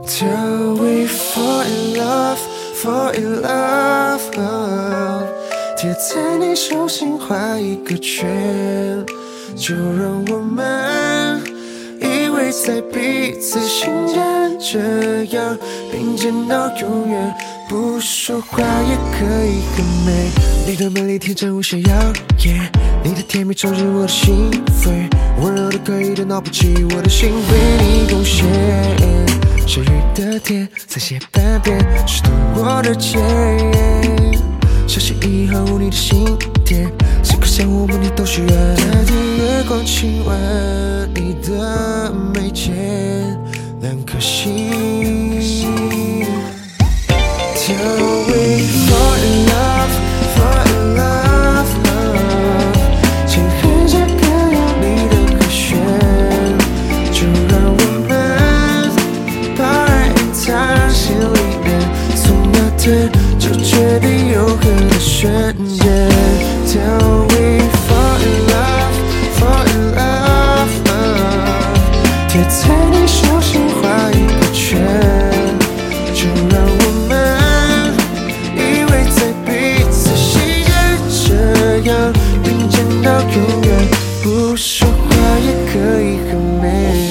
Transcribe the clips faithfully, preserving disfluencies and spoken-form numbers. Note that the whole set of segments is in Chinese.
Till we fall in love, fall in love, love 贴在你手心画一个圈，就让我们依偎在彼此心间，这样并肩到永远，不说话也可以很美。你的美丽天真无限耀眼，你的甜蜜冲进我的心扉，温柔的可以电脑不起我的心为你贡献。谁予的甜，再写半遍，湿透我的肩。相信以后你的心田，时刻想我们你都是人。代替月光亲吻你的眉间，两颗心。Till we fall in love, fall in love, love 请哼着歌谣里的和弦，就让我们把爱隐藏心里面，从那天就决定永恒的瞬间。Till we fall in love, fall in love, love 贴在你手心画一个圈，就让我们依偎在彼此心间，这样并肩到永远，不说话也可以很美。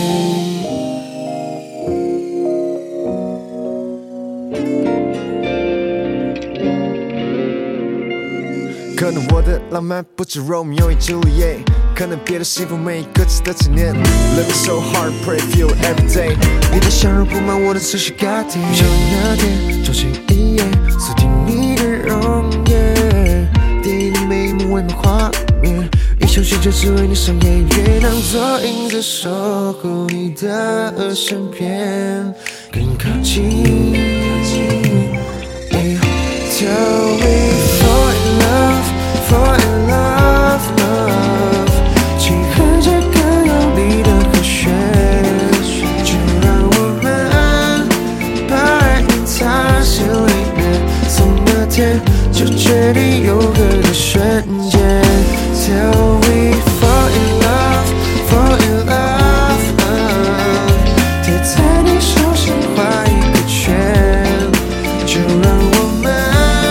可能我的浪漫不止 Romeo and Juliet， 可能别的幸福每一个值得纪念。Living so hard, pray feel every day。 你的笑容布满我的思绪 ，God damn。就那天走进一眼，锁定你的容颜，电影里每一幕唯美画面，一生选择只为你上演，月亮做影子守护你的身边，更靠近。Till we fall in love, fall in love, love 请哼着歌谣里的和弦，就让我们把爱隐藏心里面，从那天就决定永恒的瞬间。Till we fall in love, fall in love, love 贴在你手心画一个圈，就让我们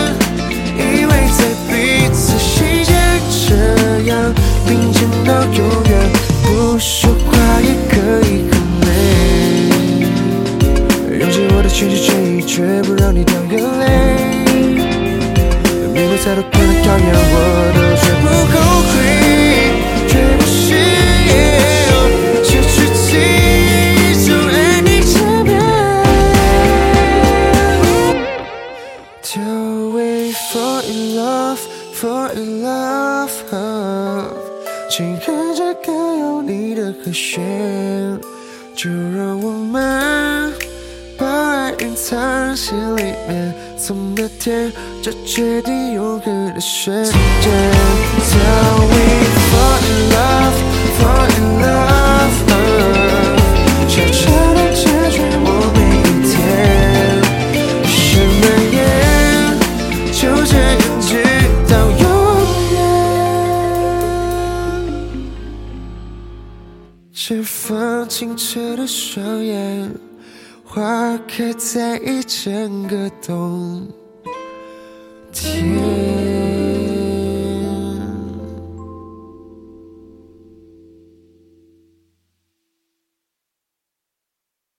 并肩到永远，不说话也可以很美。用尽我的全心全意，绝不让你掉眼泪。面对再多困难考验，我都绝不后悔，绝不许失去记忆，就爱你这边。Till we fall in love, fall in love, love请哼着歌谣里的和弦，就让我们把爱隐藏心里面，从那天就决定永恒的瞬间。Till we fall in love, fall in love, love 悄悄地解决我每一天，深蔓延，就这样直到永远。释放清澈的双眼，花开在一整个冬天。